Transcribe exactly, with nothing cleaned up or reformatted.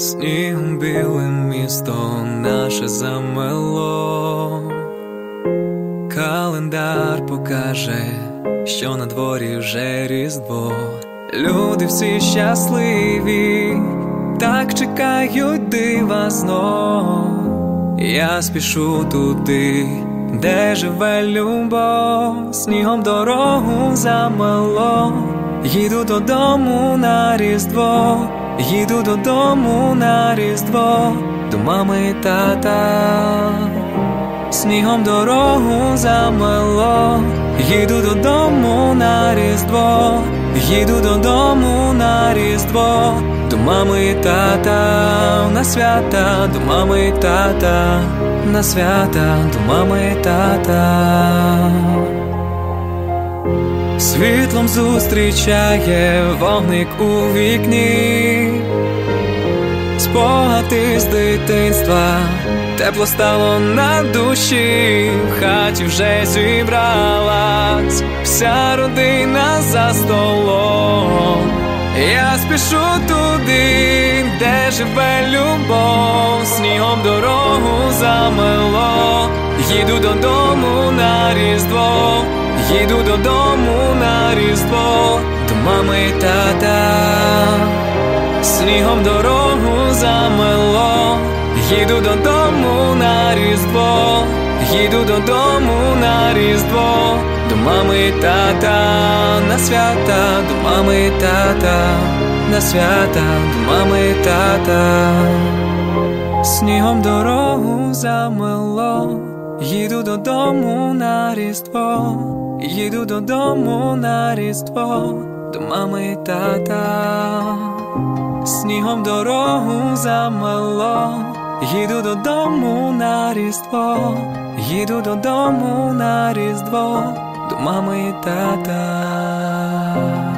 Снігом білим місто наше замело. Календар покаже, що на дворі вже Різдво. Люди всі щасливі, так чекають дива знов. Я спішу туди, де живе любов. Снігом дорогу замело. Їду додому на Різдво, їду додому на Різдво, до мами і тата. Снігом дорогу замело. Їду додому на Різдво, їду додому на Різдво, до мами і тата, на свята, до мами і тата, на свята, до мами і тата. Світлом зустрічає вогник у вікні, спогади з дитинства, тепло стало на душі. В хаті вже зібралась вся родина за столом. Я спішу туди, де живе любов. Снігом дорогу замело. Їду додому на Різдво, їду додому на Різдво, до мами і тата. Снігом дорогу замело. Їду додому на Різдво, їду додому на Різдво, до мами і тата, на свята, до мами і тата, на свята, до мами і тата. Снігом дорогу замело. Їду додому на Різдво, їду додому на Різдво, до мами і тата. Снігом дорогу замело. Їду додому на Різдво, їду додому на Різдво, до мами і тата.